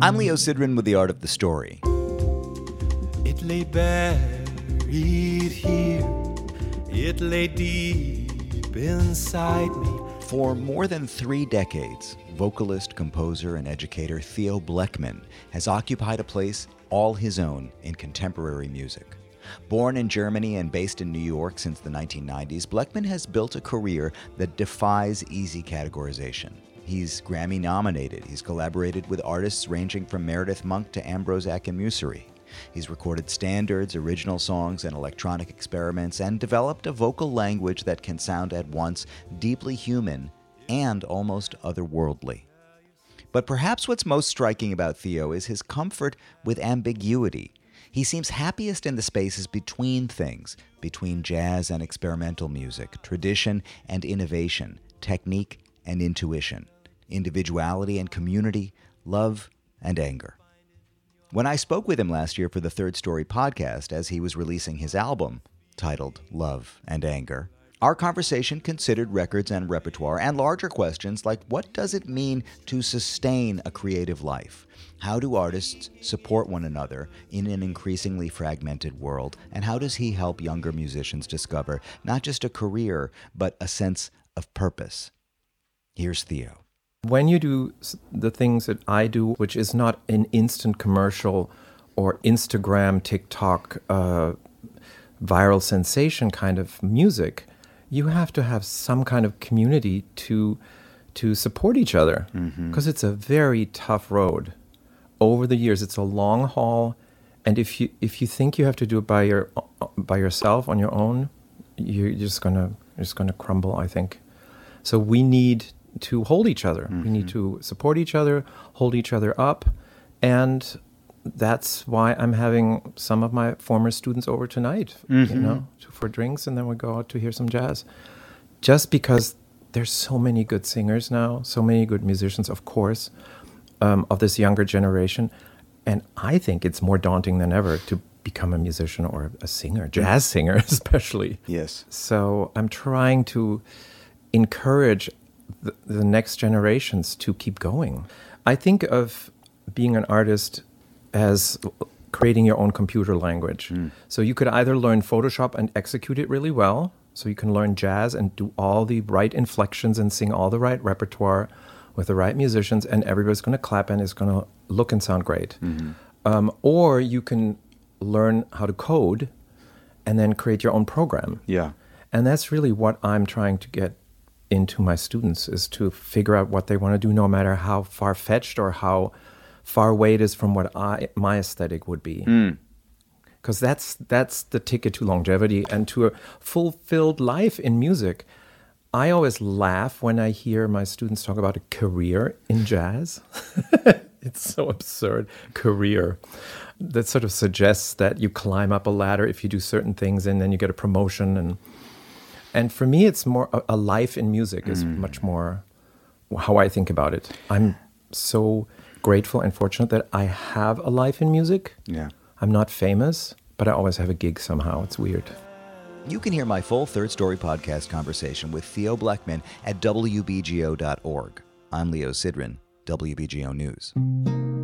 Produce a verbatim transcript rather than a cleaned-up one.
I'm Leo Sidran with The Art of the Story. It lay buried here, it lay deep inside me. For more than three decades, vocalist, composer, and educator Theo Bleckmann has occupied a place all his own in contemporary music. Born in Germany and based in New York since the nineteen nineties, Bleckmann has built a career that defies easy categorization. He's Grammy nominated. He's collaborated with artists ranging from Meredith Monk to Ambrose Akinmusire. He's recorded standards, original songs, and electronic experiments, and developed a vocal language that can sound at once deeply human and almost otherworldly. But perhaps what's most striking about Theo is his comfort with ambiguity. He seems happiest in the spaces between things, between jazz and experimental music, tradition and innovation, technique and intuition, individuality and community, love and anger. When I spoke with him last year for the Third Story podcast as he was releasing his album, titled Love and Anger, our conversation considered records and repertoire and larger questions like what does it mean to sustain a creative life? How do artists support one another in an increasingly fragmented world? And how does he help younger musicians discover not just a career, but a sense of purpose? Here's Theo. When you do the things that I do, which is not an instant commercial or Instagram, TikTok, uh, viral sensation kind of music, you have to have some kind of community to to support each other, because mm-hmm. it's a very tough road. Over the years, it's a long haul, and if you if you think you have to do it by your by yourself on your own, you're just gonna you're just gonna crumble, I think. So we need to hold each other. Mm-hmm. We need to support each other, hold each other up, and that's why I'm having some of my former students over tonight, mm-hmm. you know, for drinks, and then we go out to hear some jazz. Just because there's so many good singers now, so many good musicians, of course, um, of this younger generation, and I think it's more daunting than ever to become a musician or a singer, jazz singer especially. Yes. So I'm trying to encourage the, the next generations to keep going. I think of being an artist as creating your own computer language. Mm. So you could either learn Photoshop and execute it really well, so you can learn jazz and do all the right inflections and sing all the right repertoire with the right musicians, and everybody's going to clap and it's going to look and sound great. Mm-hmm. Um, or you can learn how to code and then create your own program. Yeah. And that's really what I'm trying to get into my students, is to figure out what they want to do, no matter how far-fetched or how far away it is from what I my aesthetic would be. Because mm. that's that's the ticket to longevity and to a fulfilled life in music. I always laugh when I hear my students talk about a career in jazz. It's so absurd. Career. That sort of suggests that you climb up a ladder if you do certain things and then you get a promotion. And and for me, it's more a, a life in music is mm. much more how I think about it. I'm so grateful and fortunate that I have a life in music. Yeah. I'm not famous, but I always have a gig somehow. It's weird. You can hear my full Third Story podcast conversation with Theo Bleckmann at W B G O dot org. I'm Leo Sidran, W B G O News.